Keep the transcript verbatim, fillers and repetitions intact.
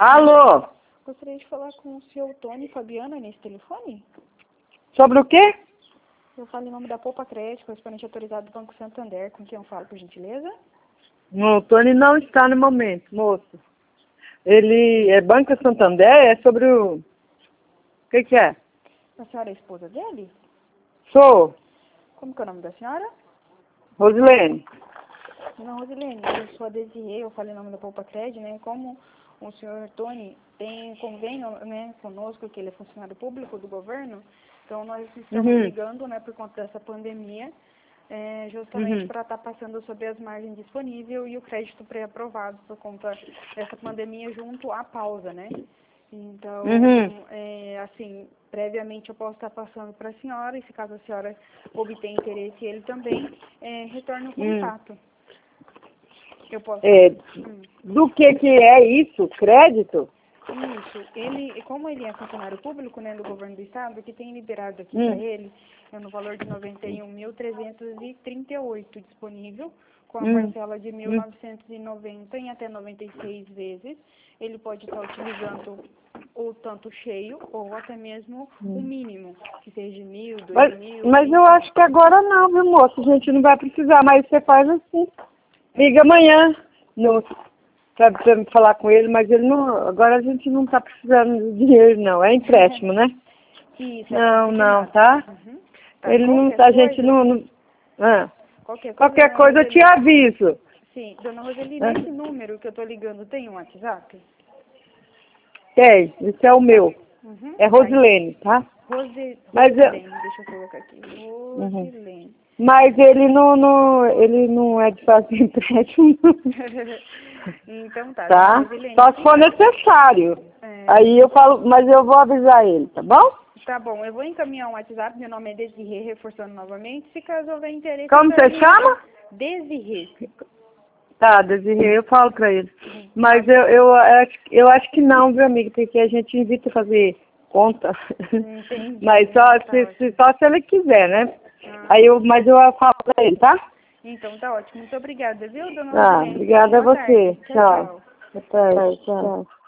Alô? Gostaria de falar com o senhor Tony Fabiana nesse telefone? Sobre o quê? Eu falo em nome da Poupa Crédito, correspondente autorizado do Banco Santander. Com quem eu falo, por gentileza? O Tony não está no momento, moço. Ele é Banco Santander, é sobre o... O que que é? A senhora é a esposa dele? Sou. Como que é o nome da senhora? Rosilene. Não, Rosilene, eu sou a Desirê, eu falo em nome da Poupa Crédito, né? Como o senhor Tony tem convênio, né, conosco, que ele é funcionário público do governo, então nós estamos Uhum. ligando, né, por conta dessa pandemia, é, justamente Uhum. para estar passando sobre as margens disponíveis e o crédito pré-aprovado por conta dessa pandemia junto à pausa, né? Então, Uhum. é, assim, previamente eu posso estar passando para a senhora, e se caso a senhora obter interesse ele também, é, retorne o Hum. contato. Eu posso... É, Hum. do que que é isso? Crédito? Isso, ele, como ele é funcionário público, né, do governo do estado, que tem liberado aqui Hum. para ele, é no valor de noventa e um mil trezentos e trinta e oito disponível, com a Hum. parcela de mil Hum. novecentos e noventa em até noventa e seis vezes. Ele pode estar utilizando o tanto cheio ou até mesmo o mínimo, que seja de mil, dois Mas, mil, mas cinco. eu acho que agora não, viu, moço? A gente não vai precisar, mas você faz assim. Liga amanhã no, pra, pra me falar com ele, mas ele não. Agora a gente não está precisando de dinheiro, não. É empréstimo, né? Isso, é Não, não, consignado. tá? Uhum. Tá, Ele não. qualquer A gente coisa, não. não ah. qualquer coisa, Qualquer dona coisa eu te Roseli. aviso. Sim, dona Roseli, Ah. nesse número que eu tô ligando, tem um WhatsApp? Tem, esse é o Tá. meu. Uhum. É Tá, então. Rosilene, tá? Rose, Mas eu. Rosilene, deixa eu colocar aqui. Uhum. Rosilene. Mas ele não, não, ele não é de fazer empréstimo. Então tá, dona Tá? Rosilene, Só se se for ca- necessário. é, Aí eu falo, mas eu vou avisar ele, tá bom? tá bom, eu vou encaminhar um WhatsApp, meu nome é Desirê, reforçando novamente. Se caso houver interesse, a Como senhora você me chama? liga. Desirê. Tá, Desirê, eu falo pra ele. Tá Mas eu, bom. eu, acho, eu acho que não, viu, amigo? Porque a gente evita fazer conta. Entendi. Mas só Tá se, se, ótimo. só se ele quiser, né? Ah, Aí eu, mas eu falo pra ele, tá? então tá ótimo. Muito obrigada, viu, dona Tá, Rosilene? Tenha uma obrigada a boa tarde. você. Tchau, Tchau. tchau. Boa tarde, tchau.